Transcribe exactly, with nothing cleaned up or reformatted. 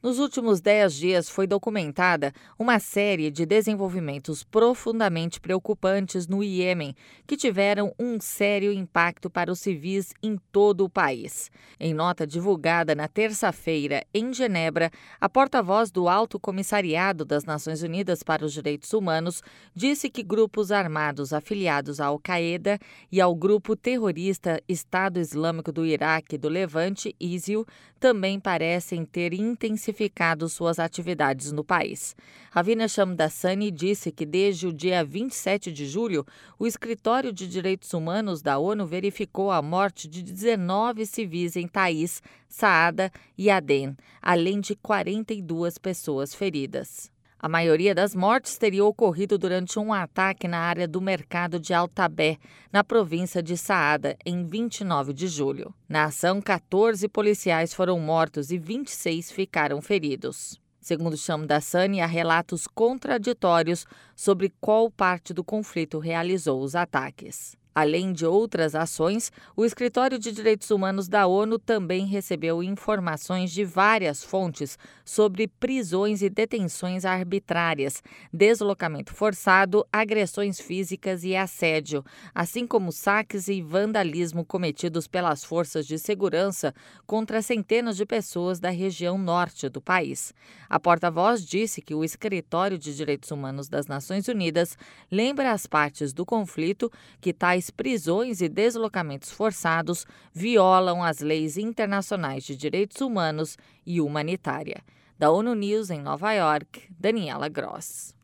Nos últimos dez dias foi documentada uma série de desenvolvimentos profundamente preocupantes no Iêmen, que tiveram um sério impacto para os civis em todo o país. Em nota divulgada na terça-feira em Genebra, a porta-voz do Alto Comissariado das Nações Unidas para os Direitos Humanos disse que grupos armados afiliados à Al-Qaeda e ao grupo terrorista Estado Islâmico do Iraque e do Levante, ISIL, também parecem ter intensificado suas atividades no país. Ravina Shamdasani disse que desde o dia vinte e sete de julho, o Escritório de Direitos Humanos da ONU verificou a morte de dezenove civis em Taiz, Saada e Aden, além de quarenta e duas pessoas feridas. A maioria das mortes teria ocorrido durante um ataque na área do mercado de Al-Tabé, na província de Saada, em vinte e nove de julho. Na ação, quatorze policiais foram mortos e vinte e seis ficaram feridos. Segundo Shamdasani, há relatos contraditórios sobre qual parte do conflito realizou os ataques. Além de outras ações, o Escritório de Direitos Humanos da ONU também recebeu informações de várias fontes sobre prisões e detenções arbitrárias, deslocamento forçado, agressões físicas e assédio, assim como saques e vandalismo cometidos pelas forças de segurança contra centenas de pessoas da região norte do país. A porta-voz disse que o Escritório de Direitos Humanos das Nações Unidas lembra as partes do conflito que tais prisões e deslocamentos forçados violam as leis internacionais de direitos humanos e humanitária. Da ONU News em Nova York, Daniela Gross.